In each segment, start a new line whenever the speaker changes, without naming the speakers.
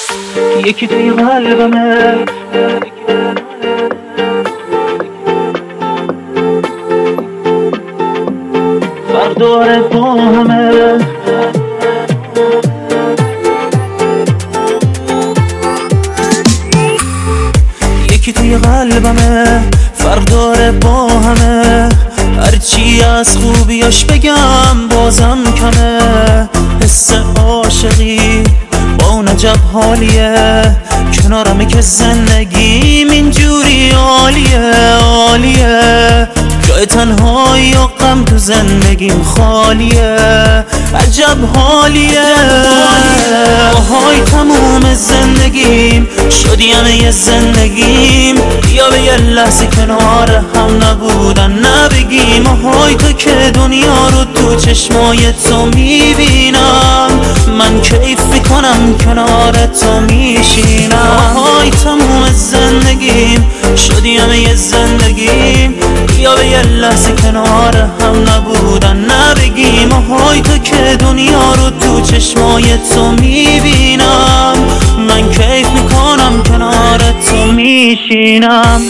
یکی توی قلبمه، فرق داره با همه. یکی توی قلبمه، فرق داره با همه. هرچی از خوبیاش بگم بازم کمه. حس عاشقی با نجب حالیه، کنارمه که زندگیم اینجوری عالیه عالیه. جای تنهایی و غم تو زندگیم خالیه، عجب حالیه. آهای تموم زندگیم شدی همه زندگیم، یا به یه لحظه کنار هم نبودن نبگیم. آهای تو که دنیا رو تو چشمای تو میبینم، من کیف میکنم کنار تو میشینم. آهای تموم زندگیم شدی همه زندگیم، یا به یه لحظه کنار هم نبودن نبگیم. آهای تو که دنیا رو تو چشمای تو میبینم، من کیف میکنم کنار تو میشینم.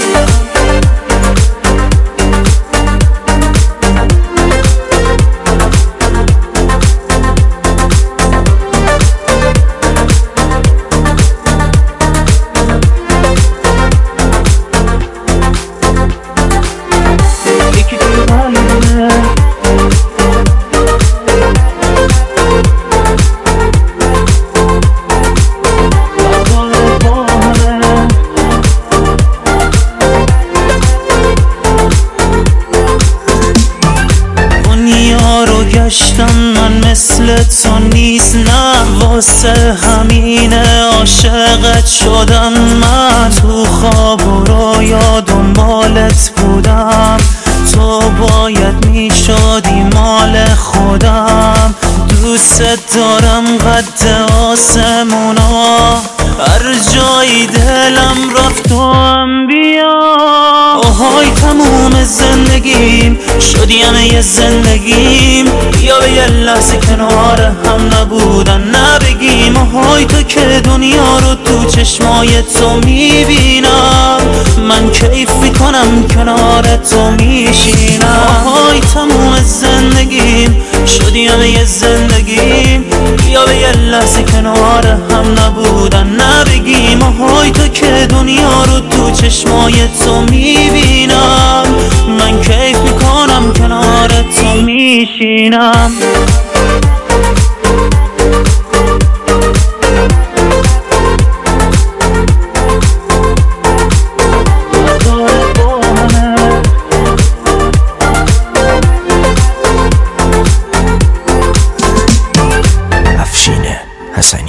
گشتم من مثل تو نیست، نه واسه همینه عاشقت شدم. من تو خواب و رویا دنبالت بودم، تو باید میشدی مال خودم. دوست دارم قد آسمونا، هر جایی دلم رفت و هم بیا. آهای تموم زندگیم شدی همه زندگیم، یا به یه لحظه کنار هم نبودن نبگیم. آهای تو که دنیا رو تو چشمای تو میبینم، من کیف میکنم کنار تو میشینم. آهای تموم زندگیم شدی همه زندگیم، یا به یه لحظه کنار هم نبودن نبگیم. آهای تو که دنیا رو تو چشمای تو میبینم، من کیف میکنم کنار تو میشینم.
افشین حسنی.